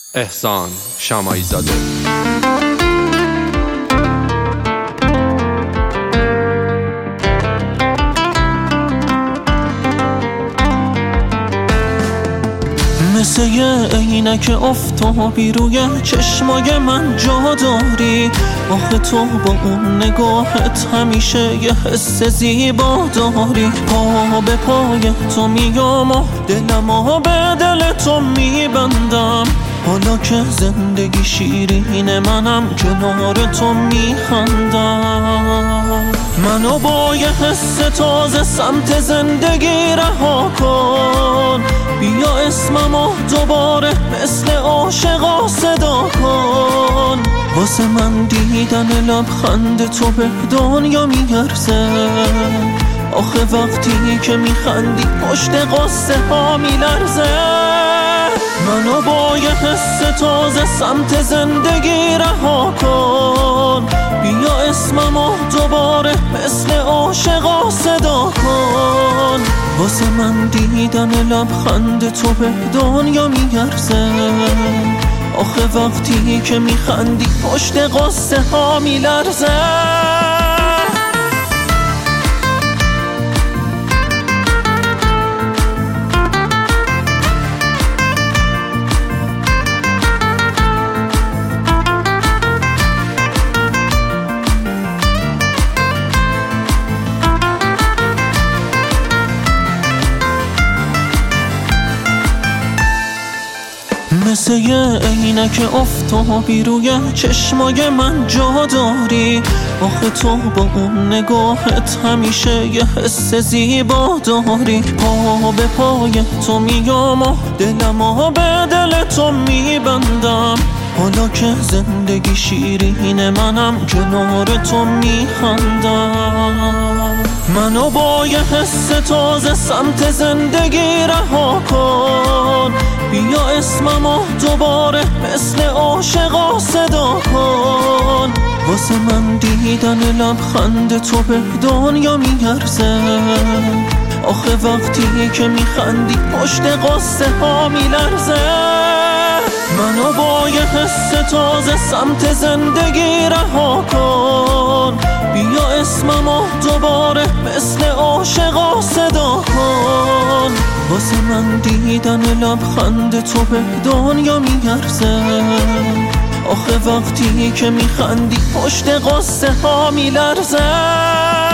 احسان شماعی زاده. مثل یه عینک آفتابی روی چشمای من جا داری. آخه تو با اون نگاهت همیشه یه حس زیبا داری. پا به پای تو میام و دلمو به دل تو میبندم. حالا که زندگی شیرین منم کنار تو میخندم. منو با یه حس تازه سمت زندگی رها کن. بیا اسممو دوباره مثل عاشقا صدا کن. واسه من دیدن لبخند تو به دنیا میارزه. آخه وقتی که میخندی پشت قصه ها میلرزه. منو با یه حس تازه سمت زندگی رها کن. بیا اسممو دوباره مثل عاشقا صدا کن. واسه من دیدن لبخند تو به دنیا میارزه. آخه وقتی که میخندی پشت قصه ها میلرزه. مثل یه عینک آفتابی روی چشمای من جا داری. آخه تو با اون نگاهت همیشه یه حس زیبا داری. پا به پای تو میام و دلمو به دل تو میبندم. حالا که زندگی شیرین منم کنار تو میخندم. منو با یه حس تازه سمت زندگی رها کن. بیا اسممو دوباره مثل عاشقا صدا کن. واسه من دیدن لبخند تو به دنیا میارزه. آخه وقتی که میخندی پشت قصه ها میلرزه. منو با یه حس تازه سمت زندگی رها کن. بیا اسممو دوباره مثل عاشقا صدا کن. واسه من دیدن لبخند تو به دنیا میارزه. آخه وقتی که میخندی پشت قصه ها میلرزه.